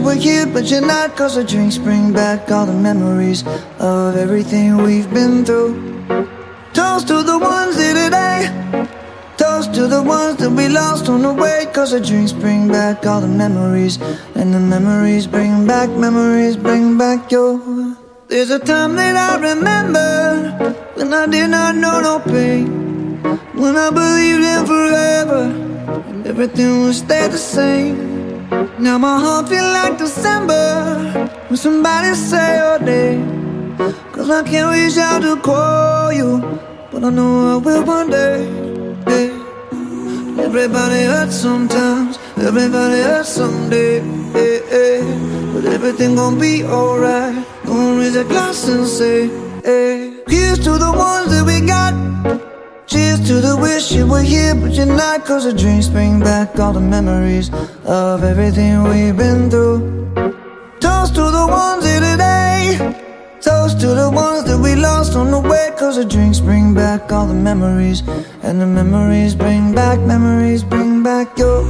you were here, but you're not. Cause the drinks bring back all the memories of everything we've been through. Toast to the ones here today. Toast to the ones that we lost on the way. Cause the drinks bring back all the memories, and the memories bring back your. There's a time that I remember when I did not know no pain, when I believed in forever and everything would stay the same. Now my heart feel like December when somebody say your name. Cause I can't reach out to call you, but I know I will one day. Hey. Everybody hurts sometimes, everybody hurts someday. Hey, hey. But everything gon' be alright. Gonna raise a glass and say, hey. Here's to the ones that we got. Cheers to the wish you were here, but you're not. Cause the drinks bring back all the memories of everything we've been through. Toast to the ones here today. Toast to the ones that we lost on the way. Cause the drinks bring back all the memories, and the memories bring back your.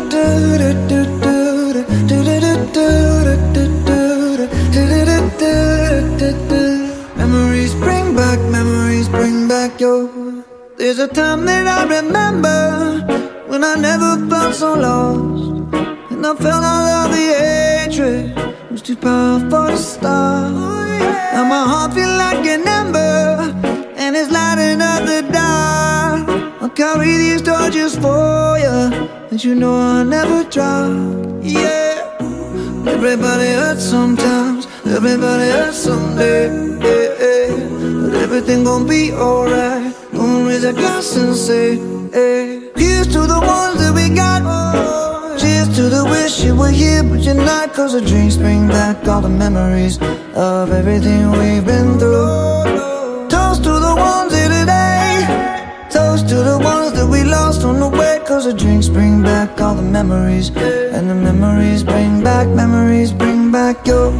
Memories bring back your. There's a time that I remember when I never felt so lost, and I felt all of the hatred was too powerful to stop. Now my heart feel like an ember, and it's lighting up the dark. I'll carry these torches for you, and you know I'll never drop. Yeah. Everybody hurts sometimes, everybody hurts someday. Yeah, yeah. But everything gon' be alright. Gonna raise a glass and say, hey. Here's to the ones that we got. Cheers to the wish you were here, but you're not. Cause the drinks bring back all the memories of everything we've been through. Toast to the ones here today. Toast to the ones that we lost on the way. Cause the drinks bring back all the memories, and the memories bring back your.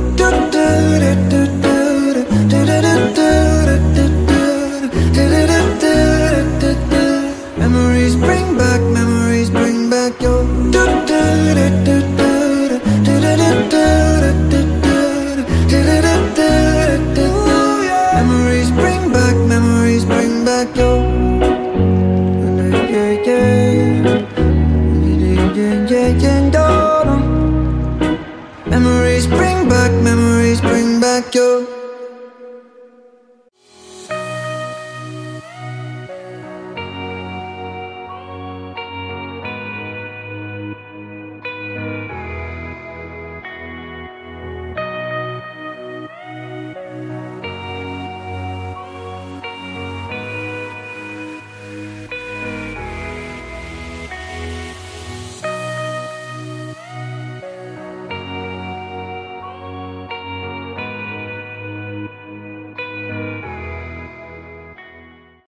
Memories bring back your. Memories bring back your. Memories bring back your.